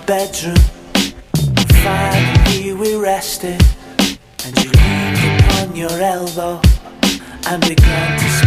bedroom. Finally we rested, and you leaned upon your elbow and began to speak.